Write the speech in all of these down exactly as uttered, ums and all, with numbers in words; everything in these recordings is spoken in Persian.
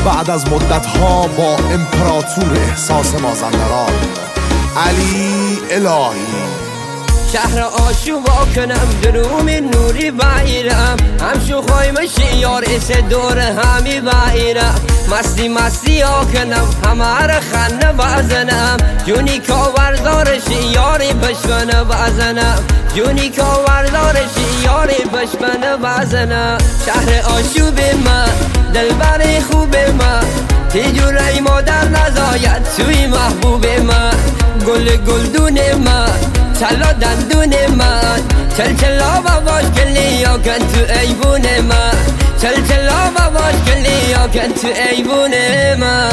بعد از مدت ها با امپراتور احساس مازندران علی الهی. شهر آشوبا کنم دروم نوری بایرم، همشو خایمشی یار اس دور همی بایرم. مستی مستی ها کنم همه را خنه بزنم، جونی کاوردارشی یاری بشمنه بزنم، جونی کاوردارشی یاری بشمنه بزنم. شهر آشوب من دلبر خوب من، تیجوری مادر نزاید توی محبوب من. گل گلدون من چلا دندون من، چل چلا باباش کلی یا کن تو ایبون من، چل چلا باباش کلی یا کن تو ایبون من.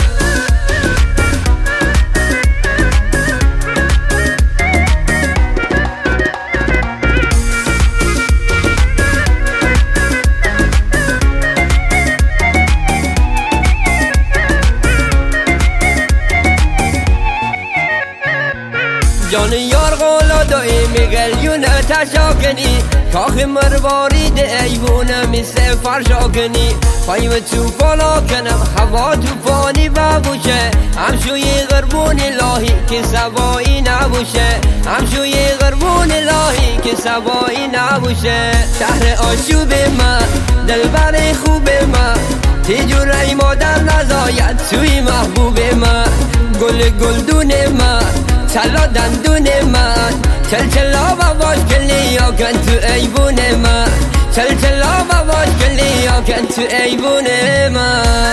جان یار قولا دایی میگلیونه تشاکنی، کاخ مروارید ایوونه میسه فرشاکنی. پایم تو پالا کنم هوا تو پانی ببوشه، همشوی غربون الهی که سوایی نبوشه، همشوی غربون الهی که سوایی نبوشه. شهر آشوب من دلبر خوب من، تیجوری مادر نزاید توی محبوب من. گل گلدون من چلا دندون من، چل چلا باباش کلی یا کن تو ایبون من، چل چلا باباش کلی یا کن تو ایبون من.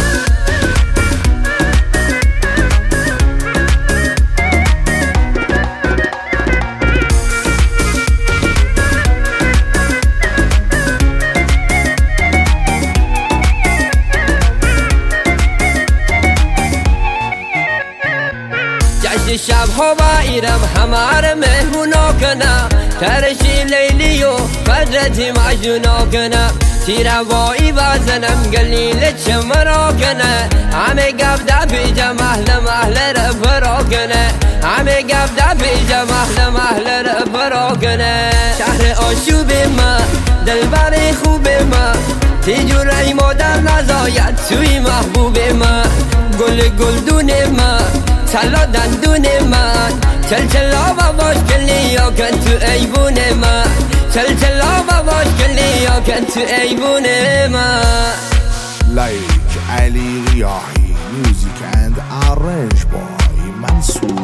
شب ها بایرم همه را مهمونا کنم، ترشی لیلی و قدرتی مجنونا کنم. تیروایی بزنم گلیل چمرا کنه، همه گفته پیجا محل محل را برا کنه، همه گفته پیجا محل محل را برا کنه. شهر آشوب من دلبر خوب من، تیجوری مادر نزاید توی محبوب من. گل گلدون من چلا دندون من، چل چلا باباش کلی یا کن تو ایبون من، چل چلا باباش کلی یا کن تو ایبون من. Like Ali Riyahi, music and arranged by Mansour.